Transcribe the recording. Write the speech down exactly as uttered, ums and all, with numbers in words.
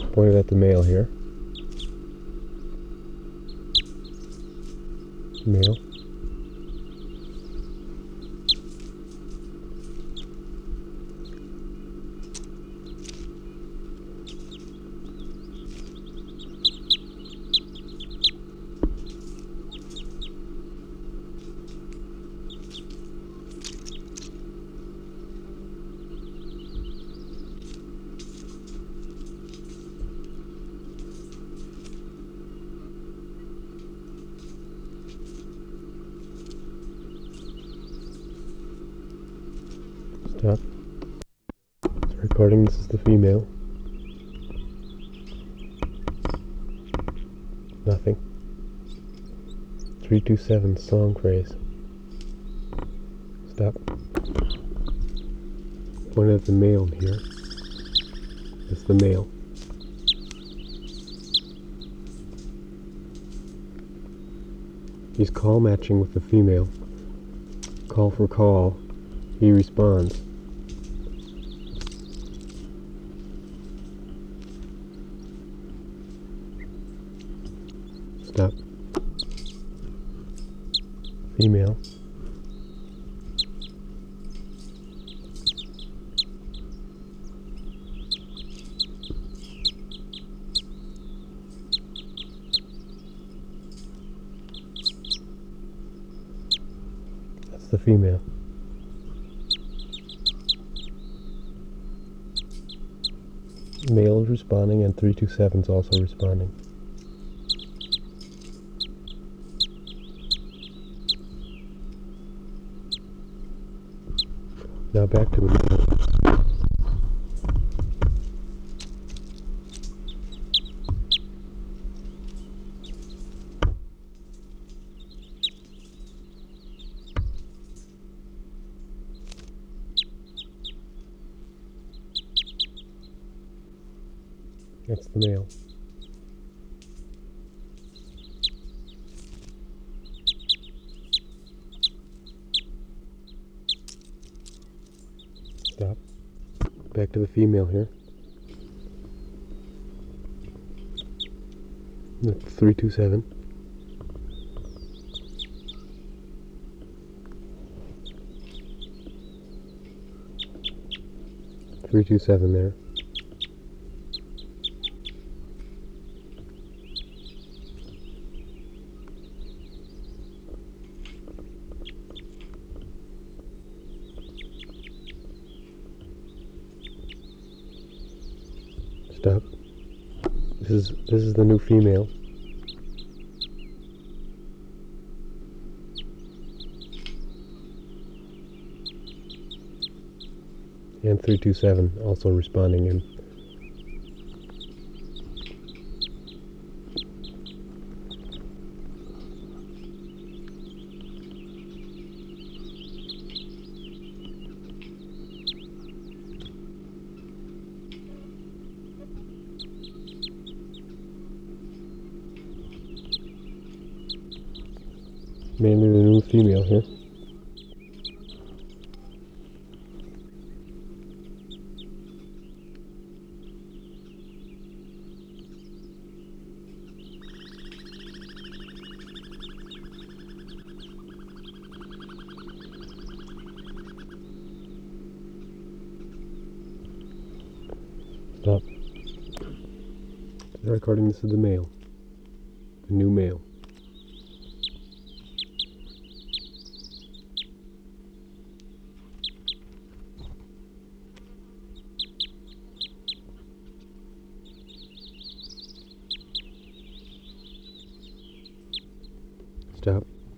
Pointed at the male here. Male. Stop. It's recording. This is the female. Nothing. three two seven song phrase. Stop. Pointed at the male here. It's the male. He's call matching with the female. Call for call. He responds. Stop. Female. That's the female. Male is responding and three two seven is also responding. Now back to the male. That's the male. Stop. Back to the female here. That's three two seven. three two seven there. Stop. This is this is the new female. And three two seven also responding in. Mainly the new female here. Stop. The recording, this is the male. The new male. Stop.